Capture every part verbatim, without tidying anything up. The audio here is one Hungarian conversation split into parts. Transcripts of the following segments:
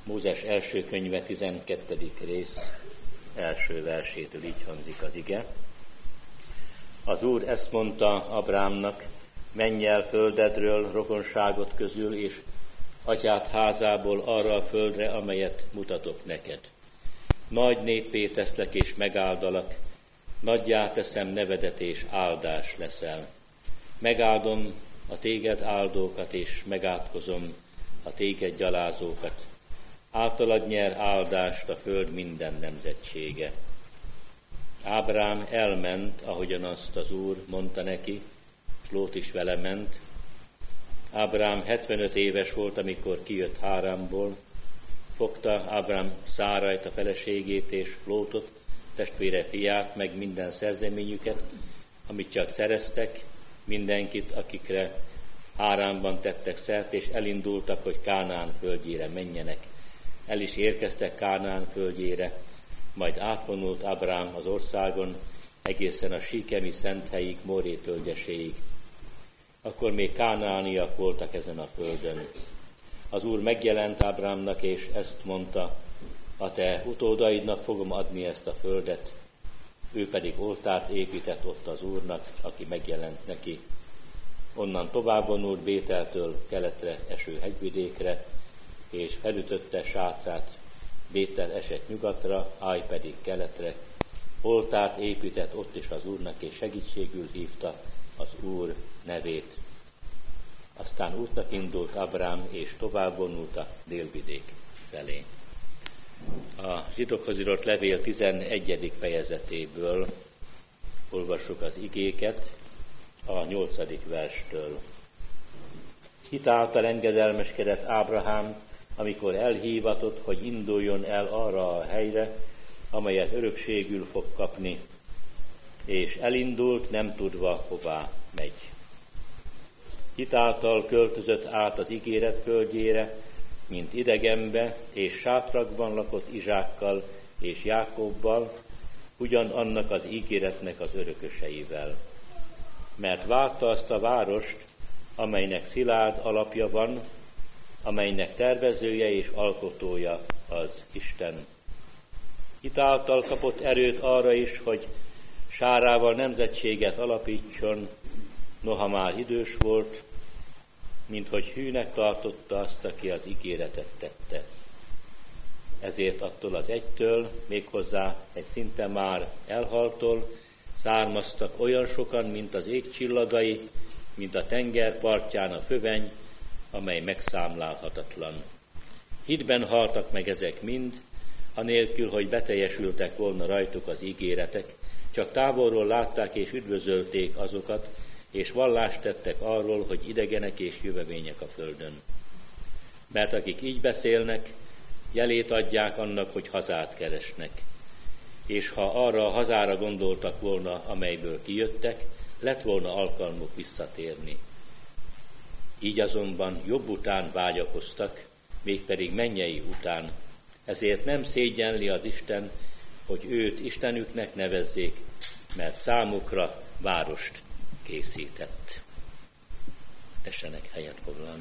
Mózes első könyve tizenkettedik rész első versétől így hangzik az ige. Az Úr ezt mondta Ábrámnak, menj el földedről, rokonságot közül, és atyád házából arra a földre, amelyet mutatok neked. Nagy néppé teszlek és megáldalak, nagyjá teszem nevedet és áldás leszel. Megáldom a téged áldókat, és megátkozom a téged gyalázókat. Általad nyer áldást a föld minden nemzetsége. Ábrám elment, ahogyan azt az Úr mondta neki, és Lót is vele ment. Ábrám hetvenöt éves volt, amikor kijött Háránból. Fogta Ábrám Szárajt, a feleségét, és Lótot, testvére fiát, meg minden szerzeményüket, amit csak szereztek, mindenkit, akikre Háránban tettek szert, és elindultak, hogy Kánaán földjére menjenek. El is érkeztek Kánaán földjére, majd átvonult Ábrám az országon, egészen a síkemi szenthelyig, Móré tölgyeséig. Akkor még kánaániak voltak ezen a földön. Az Úr megjelent Ábrámnak, és ezt mondta, a te utódaidnak fogom adni ezt a földet. Ő pedig oltárt épített ott az Úrnak, aki megjelent neki. Onnan tovább vonult Bételtől keletre eső hegyvidékre, és felütötte sátrát. Bétel esett nyugatra, Áj pedig keletre. Oltárt épített ott is az Úrnak, és segítségül hívta az Úr nevét. Aztán útnak indult Ábrám, és tovább vonult a délvidék felé. A zsidókhoz írott levél tizenegyedik fejezetéből olvassuk az igéket a nyolcadik verstől. Hit által engedelmeskedett Ábrahám, amikor elhívatott, hogy induljon el arra a helyre, amelyet örökségül fog kapni, és elindult, nem tudva, hová megy. Hit által költözött át az ígéret földjére, mint idegenbe, és sátrakban lakott Izsákkal és Jákobbal, ugyanannak az ígéretnek az örököseivel. Mert várta azt a várost, amelynek szilárd alapja van, amelynek tervezője és alkotója az Isten. Hit által kapott erőt arra is, hogy Sárával nemzetséget alapítson, noha már idős volt, mint hogy hűnek tartotta azt, aki az ígéretet tette. Ezért attól az egytől, méghozzá egy szinte már elhaltól származtak olyan sokan, mint az ég csillagai, mint a tenger partján a föveny, amely megszámlálhatatlan. Hitben haltak meg ezek mind, anélkül, hogy beteljesültek volna rajtuk az ígéretek, csak távolról látták és üdvözölték azokat, és vallást tettek arról, hogy idegenek és jövevények a földön. Mert akik így beszélnek, jelét adják annak, hogy hazát keresnek. És ha arra a hazára gondoltak volna, amelyből kijöttek, lett volna alkalmuk visszatérni. Így azonban jobb után vágyakoztak, mégpedig mennyei után. Ezért nem szégyenli az Isten, hogy őt Istenüknek nevezzék, mert számukra várost készített. Tessenek helyet foglalni.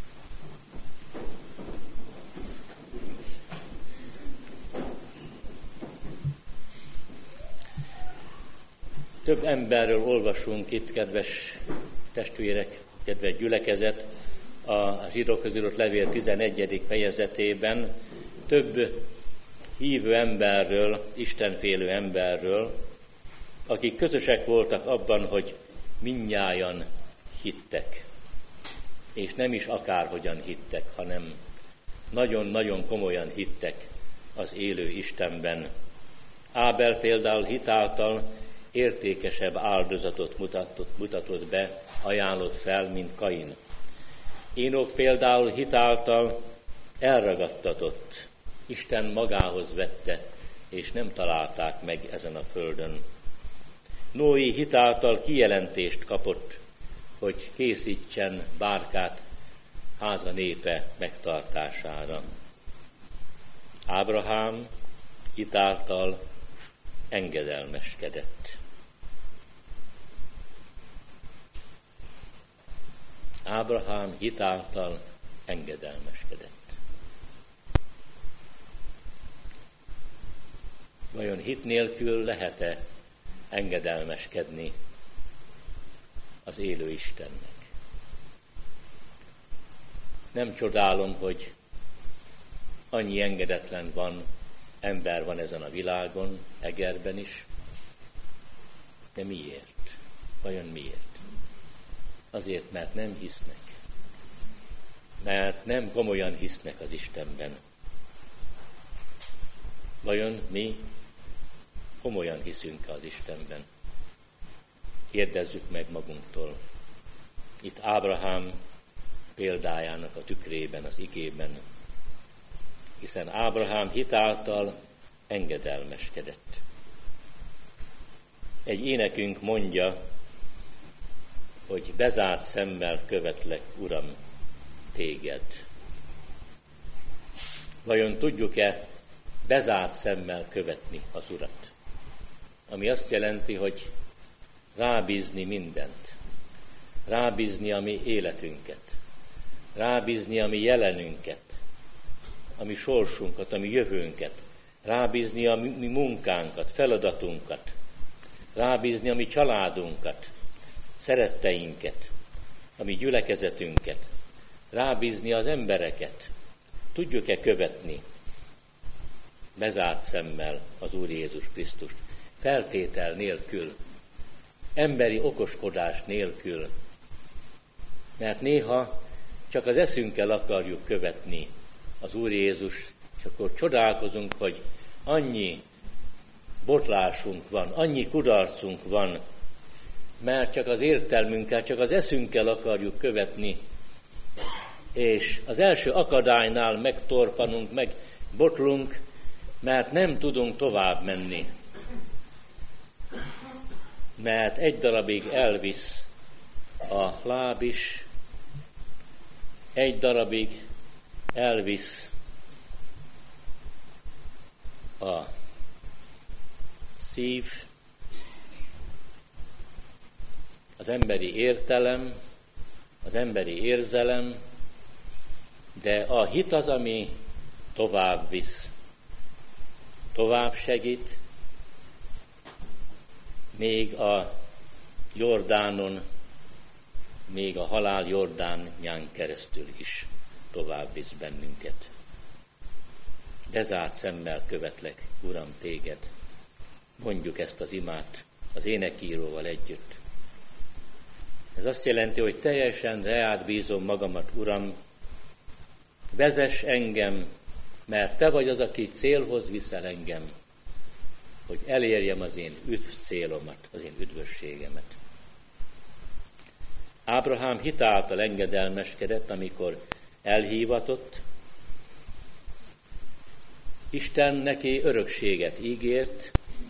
Több emberről olvasunk itt, kedves testvérek, kedves gyülekezet, a zsidókhoz írott levél tizenegyedik fejezetében több hívő emberről, istenfélő emberről, akik közösek voltak abban, hogy mindnyájan hittek. És nem is akárhogyan hittek, hanem nagyon-nagyon komolyan hittek az élő Istenben. Ábel például hit által értékesebb áldozatot mutatott, mutatott be, ajánlott fel, mint Kain. Énok például hit által elragadtatott, Isten magához vette, és nem találták meg ezen a földön. Noé hit által kijelentést kapott, hogy készítsen bárkát háza népe megtartására. Ábrahám hit által engedelmeskedett. Ábrahám hit által engedelmeskedett. vajon hit nélkül lehet-e engedelmeskedni az élő Istennek? Nem csodálom, hogy annyi engedetlen van, ember van ezen a világon, Egerben is, de miért? Vajon miért? Azért, mert nem hisznek. Mert nem komolyan hisznek az Istenben. Vajon mi komolyan hiszünk az Istenben? Kérdezzük meg magunktól. Itt Ábrahám példájának a tükrében, az igében. Hiszen Ábrahám hit által engedelmeskedett. Egy énekünk mondja, hogy bezárt szemmel követlek, Uram, téged. Vajon tudjuk-e bezárt szemmel követni az Urat? Ami azt jelenti, hogy rábízni mindent. Rábízni a mi életünket. Rábízni a mi jelenünket. A mi sorsunkat, a mi jövőnket. Rábízni a mi munkánkat, feladatunkat. Rábízni a mi családunkat, szeretteinket, a mi gyülekezetünket. Rábízni az embereket. Tudjuk-e követni bezárt szemmel az Úr Jézus Krisztust? Feltétel nélkül, emberi okoskodás nélkül. Mert néha csak az eszünkkel akarjuk követni az Úr Jézus, és akkor csodálkozunk, hogy annyi botlásunk van, annyi kudarcunk van, mert csak az értelmünkkel, csak az eszünkkel akarjuk követni, és az első akadálynál megtorpanunk, megbotlunk, mert nem tudunk tovább menni. Mert egy darabig elvisz a láb is, egy darabig elvisz a szív, az emberi értelem, az emberi érzelem, de a hit az, ami tovább visz, tovább segít, még a Jordánon, még a halál Jordánján keresztül is tovább visz bennünket. Bezárt szemmel követlek, Uram, téged. Mondjuk ezt az imát az énekíróval együtt. Ez azt jelenti, hogy teljesen reád bízom magamat, Uram, vezess engem, mert te vagy az, aki célhoz viszel engem, hogy elérjem az én üdv célomat, az én üdvösségemet. Ábrahám hit által engedelmeskedett, amikor elhívatott. Isten neki örökséget ígért,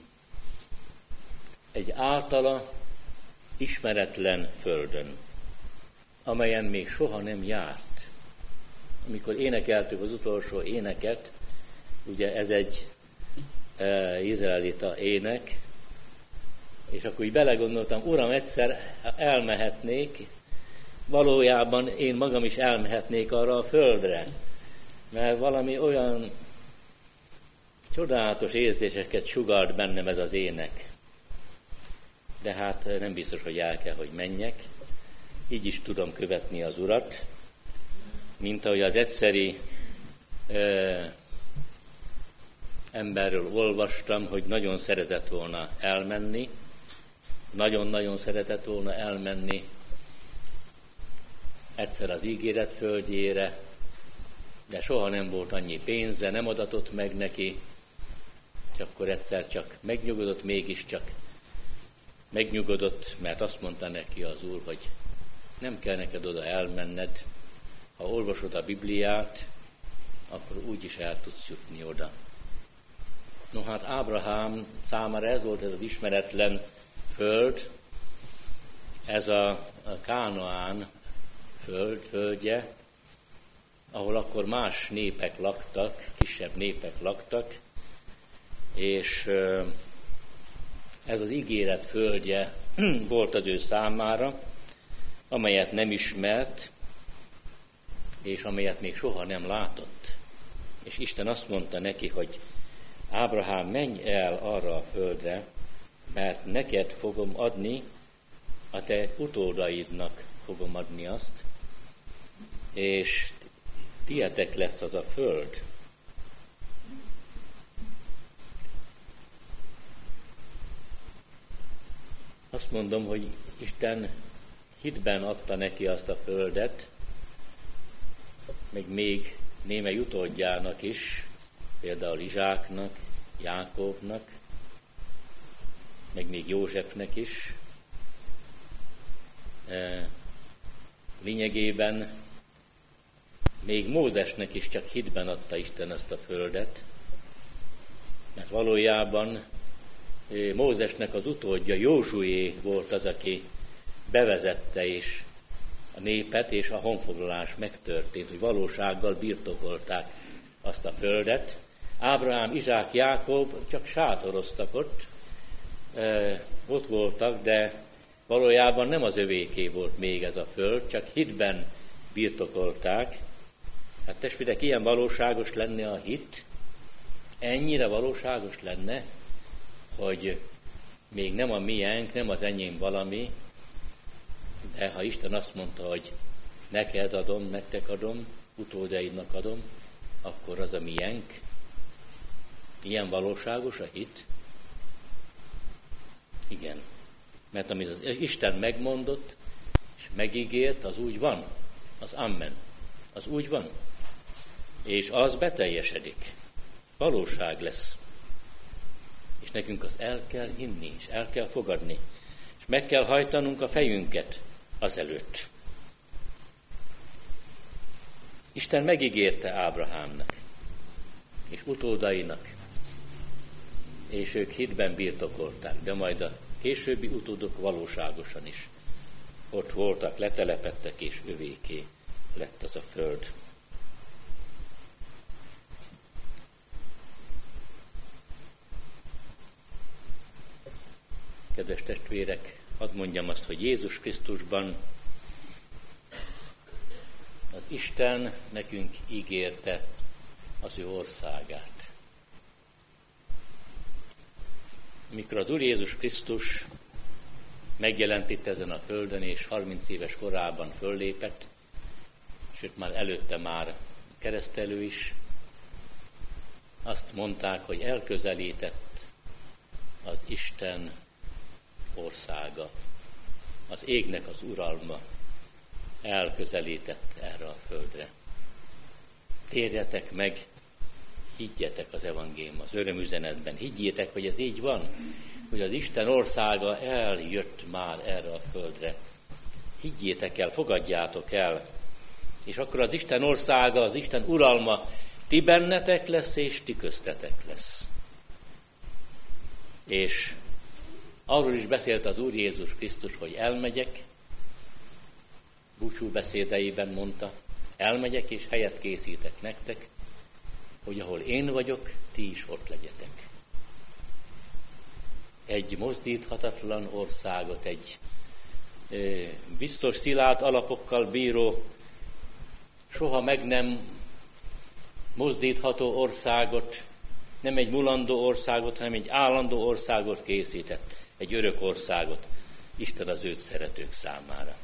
egy általa ismeretlen földön, amelyen még soha nem járt. Amikor énekeltük az utolsó éneket, ugye ez egy e, izraelita ének, és akkor így belegondoltam, Uram, egyszer elmehetnék, valójában én magam is elmehetnék arra a földre, mert valami olyan csodálatos érzéseket sugart bennem ez az ének. De hát nem biztos, hogy el kell, hogy menjek. Így is tudom követni az Urat, mint ahogy az egyszeri ö, emberről olvastam, hogy nagyon szeretett volna elmenni, nagyon-nagyon szeretett volna elmenni egyszer az ígéret földjére, de soha nem volt annyi pénze, nem adatott meg neki, és akkor egyszer csak megnyugodott, mégiscsak megnyugodott, mert azt mondta neki az Úr, hogy nem kell neked oda elmenned, ha olvasod a Bibliát, akkor úgyis el tudsz jutni oda. No hát Ábrahám számára ez volt ez az ismeretlen föld, ez a Kánaán föld, földje, ahol akkor más népek laktak, kisebb népek laktak, és ez az ígéret földje volt az ő számára, amelyet nem ismert, és amelyet még soha nem látott. És Isten azt mondta neki, hogy Ábrahám, menj el arra a földre, mert neked fogom adni, a te utódaidnak fogom adni azt, és tietek lesz az a föld. Azt mondom, hogy Isten hitben adta neki azt a földet, meg még némely utódjának is, például Izsáknak, Jákobnak, meg még Józsefnek is. E, lényegében még Mózesnek is csak hitben adta Isten ezt a földet, mert valójában Mózesnek az utódja, Józsué volt az, aki bevezette és a népet, és a honfoglalás megtörtént, hogy valósággal birtokolták azt a földet. Ábrahám, Izsák, Jákob csak sátoroztak ott, ott voltak, de valójában nem az övéké volt még ez a föld, csak hitben birtokolták. Hát testvérek, ilyen valóságos lenne a hit, ennyire valóságos lenne, hogy még nem a miénk, nem az enyém valami, de ha Isten azt mondta, hogy neked adom, nektek adom, utódaidnak adom, akkor az a miénk. Ilyen valóságos a hit? Igen. Mert amit az Isten megmondott, és megígért, az úgy van. Az amen. Az úgy van. És az beteljesedik. Valóság lesz. És nekünk az el kell hinni, és el kell fogadni. És meg kell hajtanunk a fejünket azelőtt. Isten megígérte Ábrahámnak, és utódainak, és ők hitben birtokolták, de majd a későbbi utódok valóságosan is ott voltak, letelepedtek, és övéké lett az a föld. Kedves testvérek, hadd mondjam azt, hogy Jézus Krisztusban az Isten nekünk ígérte az ő országát. Amikor az Úr Jézus Krisztus megjelent itt ezen a földön, és harminc éves korában föllépett, sőt már előtte már keresztelő is, azt mondták, hogy elközelített az Isten országa, az égnek az uralma elközelített erre a földre. Térjetek meg, higgyetek az evangélium, az örömüzenetben, higgyétek, hogy ez így van, hogy az Isten országa eljött már erre a földre. Higgyétek el, fogadjátok el, és akkor az Isten országa, az Isten uralma ti bennetek lesz, és ti köztetek lesz. És arról is beszélt az Úr Jézus Krisztus, hogy elmegyek, búcsú beszédeiben mondta, elmegyek és helyet készítek nektek, hogy ahol én vagyok, ti is ott legyetek. Egy mozdíthatatlan országot, egy biztos szilárd alapokkal bíró, soha meg nem mozdítható országot, nem egy mulandó országot, hanem egy állandó országot készített, egy örök országot, Isten az őt szeretők számára.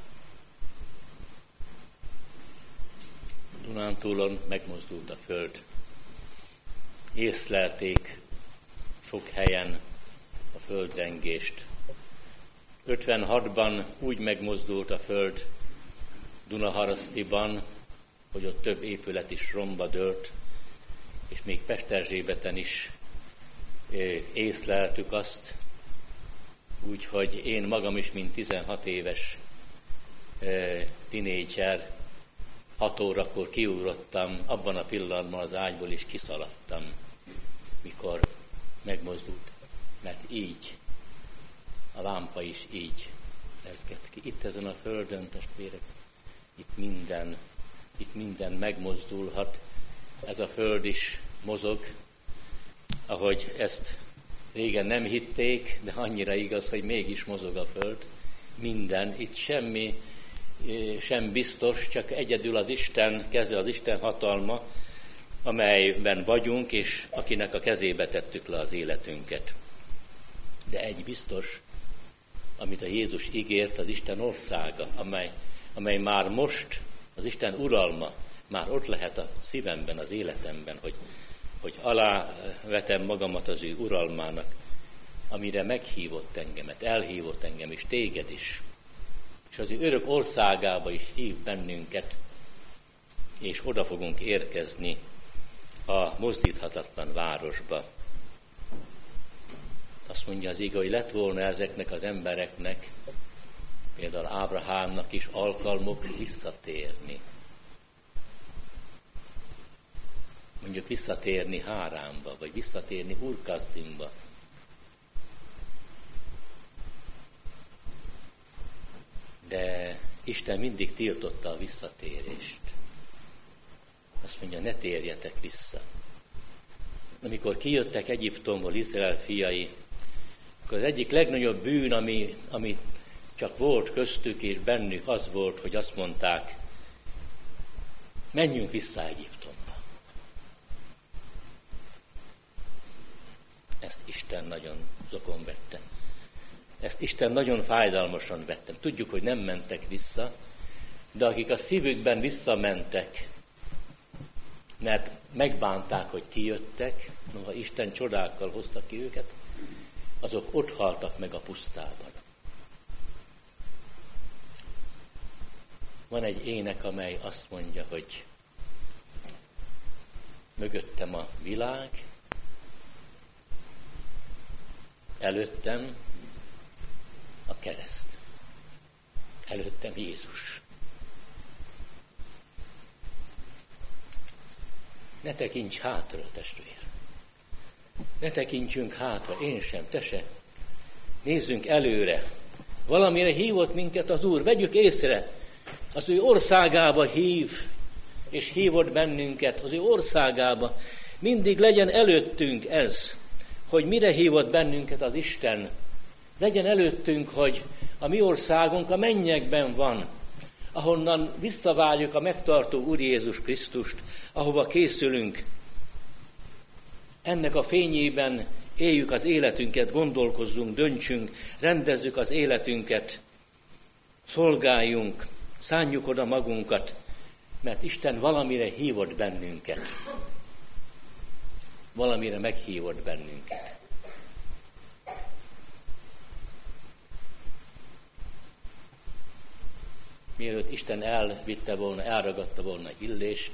Dunántúlon megmozdult a föld. Észlelték sok helyen a földrengést. ötvenhatban úgy megmozdult a föld Dunaharasztiban, hogy ott több épület is romba dőlt, és még Pesterzsébeten is észleltük azt, úgyhogy én magam is, mint tizenhat éves tinédzser, hat órakor kiugrottam, abban a pillanatban az ágyból is kiszaladtam, mikor megmozdult, mert így, a lámpa is így lezgett ki. Itt ezen a földön, testvérek, itt minden, itt minden megmozdulhat, ez a föld is mozog, ahogy ezt régen nem hitték, de annyira igaz, hogy mégis mozog a föld. Minden, itt semmi sem biztos, csak egyedül az Isten keze, az Isten hatalma, amelyben vagyunk, és akinek a kezébe tettük le az életünket. De egy biztos, amit a Jézus ígért, az Isten országa, amely, amely már most az Isten uralma, már ott lehet a szívemben, az életemben, hogy, hogy alávetem magamat az ő uralmának, amire meghívott engemet, elhívott engem is, téged is. És az ő örök országába is hív bennünket, és oda fogunk érkezni a mozdíthatatlan városba. Azt mondja az ige, hogy lett volna ezeknek az embereknek, például Ábrahámnak is alkalmuk visszatérni. Mondjuk visszatérni Háránba, vagy visszatérni Ur-Kasdimba. De Isten mindig tiltotta a visszatérést. Azt mondja, ne térjetek vissza. Amikor kijöttek Egyiptomból Izrael fiai, akkor az egyik legnagyobb bűn, ami, ami csak volt köztük és bennük, az volt, hogy azt mondták, menjünk vissza Egyiptomba. Ezt Isten nagyon zokon vette. Ezt Isten nagyon fájdalmasan vette. Tudjuk, hogy nem mentek vissza, de akik a szívükben visszamentek, mert megbánták, hogy kijöttek, noha Isten csodákkal hozta ki őket, azok ott haltak meg a pusztában. Van egy ének, amely azt mondja, hogy mögöttem a világ, előttem a kereszt, előttem Jézus. Ne tekints hátra, testvér. Ne tekintsünk hátra, én sem, te se. Nézzünk előre. Valamire hívott minket az Úr, vegyük észre. Az ő országába hív, és hívott bennünket az ő országába. Mindig legyen előttünk ez, hogy mire hívott bennünket az Isten. Legyen előttünk, hogy a mi országunk a mennyekben van, ahonnan visszavárjuk a megtartó Úr Jézus Krisztust, ahova készülünk. Ennek a fényében éljük az életünket, gondolkozzunk, döntsünk, rendezzük az életünket, szolgáljunk, szánjuk oda magunkat, mert Isten valamire hívott bennünket. Valamire meghívott bennünket. Mielőtt Isten elvitte volna, elragadta volna Illést,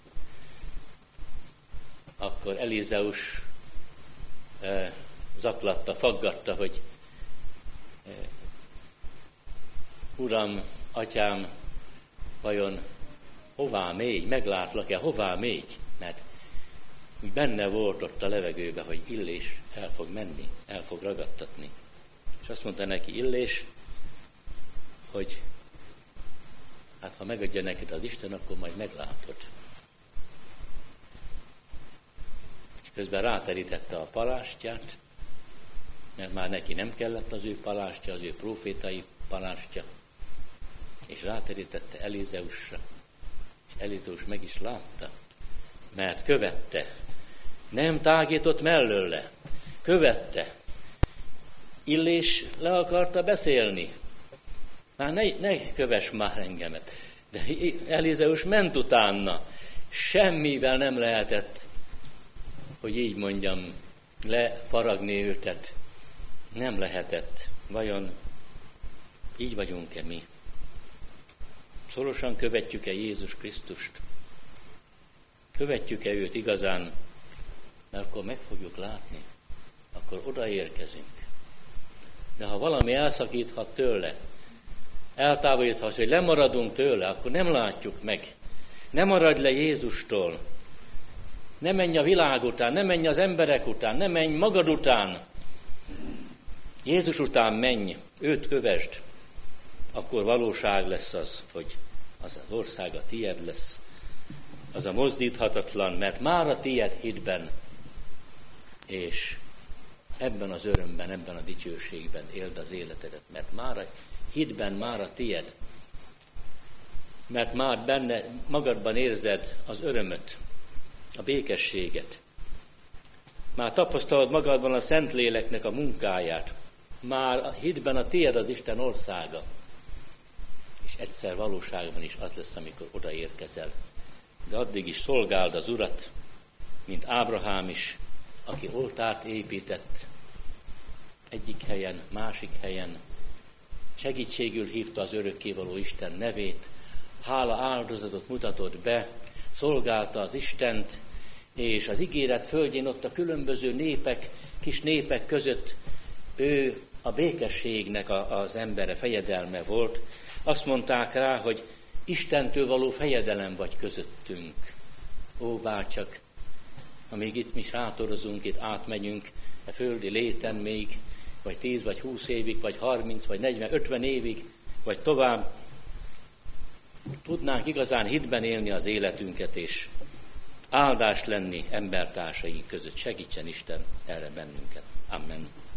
akkor Elizeus eh, zaklatta, faggatta, hogy eh, Uram, Atyám, vajon hová mégy, meglátlak-e, hová mégy? Mert úgy benne volt ott a levegőben, hogy Illés el fog menni, el fog ragadtatni. És azt mondta neki Illés, hogy hát ha megadja neked az Isten, akkor majd meglátod. És közben ráterítette a palástját, mert már neki nem kellett az ő palástja, az ő profétai palástja, és ráterítette Elizeusra, és Elizeus meg is látta, mert követte, nem tágított mellőle, követte. Illés le akarta beszélni, már ne, ne kövess már engemet. De Elizeus ment utána. Semmivel nem lehetett, hogy így mondjam, lefaragni őtet. Nem lehetett. Vajon így vagyunk-e mi? Szorosan követjük-e Jézus Krisztust? Követjük-e őt igazán? Mert akkor meg fogjuk látni. Akkor odaérkezünk. De ha valami elszakíthat tőle, eltávolíthat, hogy lemaradunk tőle, akkor nem látjuk meg. Ne maradj le Jézustól. Ne menj a világ után, ne menj az emberek után, ne menj magad után. Jézus után menj, őt kövesd. Akkor valóság lesz az, hogy az az ország a tied lesz. Az a mozdíthatatlan, mert már a tied hitben, és ebben az örömben, ebben a dicsőségben éld az életedet, mert már a hitben már a tied, mert már benne magadban érzed az örömöt, a békességet. Már tapasztalod magadban a Szentléleknek a munkáját. Már a hitben a tiéd az Isten országa. És egyszer valóságban is az lesz, amikor odaérkezel. De addig is szolgáld az Urat, mint Ábrahám is, aki oltárt épített egyik helyen, másik helyen. Segítségül hívta az örökkévaló Isten nevét, hála áldozatot mutatott be, szolgálta az Istent, és az ígéret földjén ott a különböző népek, kis népek között ő a békességnek a, az embere, fejedelme volt. Azt mondták rá, hogy Istentől való fejedelem vagy közöttünk. Ó, bárcsak, amíg itt mi sátorozunk, itt átmegyünk a földi léten még, vagy tíz, vagy húsz évig, vagy harminc, vagy negyven, ötven évig, vagy tovább, tudnánk igazán hitben élni az életünket, és áldást lenni embertársaink között. Segítsen Isten erre bennünket. Amen.